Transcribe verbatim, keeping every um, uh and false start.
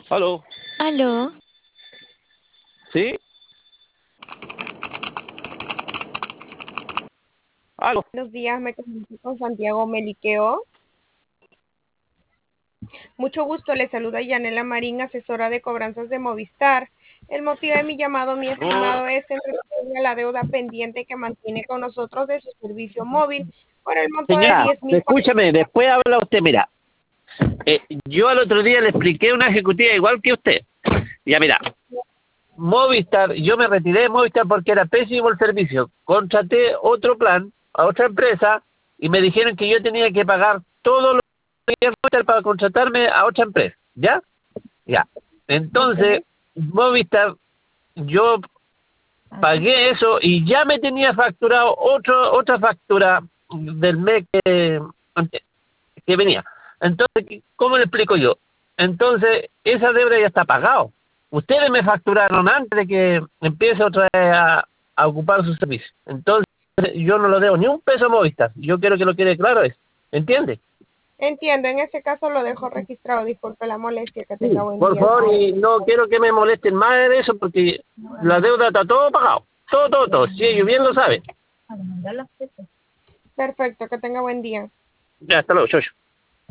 Aló, Aló, ¿sí? Aló. Buenos días, me comunico con Santiago Meliqueo. Mucho gusto, le saluda Yanela Marín, asesora de cobranzas de Movistar. El motivo de mi llamado, mi No, estimado, es en relación a la deuda pendiente que mantiene con nosotros de su servicio móvil por el monto de señora, diez mil. escúchame, después habla usted, mira. eh, yo al otro día le expliqué a una ejecutiva igual que usted. Ya, mira, Movistar, yo me retiré de Movistar porque era pésimo el servicio. Contraté otro plan a otra empresa y me dijeron que yo tenía que pagar todo lo que tenía Movistar para contratarme a otra empresa. ¿Ya? Ya. Entonces, Ok. Movistar, yo pagué eso y ya me tenía facturado otro, otra factura del mes que, que venía. Entonces, ¿cómo le explico yo? Entonces, esa deuda ya está pagado. Ustedes me facturaron antes de que empiece otra vez a, a ocupar su servicio. Entonces, yo no lo debo ni un peso a Movistar. Yo quiero que lo quede claro eso. ¿Entiende? Entiendo, en ese caso lo dejo registrado. Disculpe la molestia, que tenga Sí, buen por día, favor, señor. y no quiero que me molesten más de eso porque la deuda está todo pagado. Todo, todo, todo. Si ellos bien lo saben. Perfecto, que tenga buen día. Ya, hasta luego, chocho.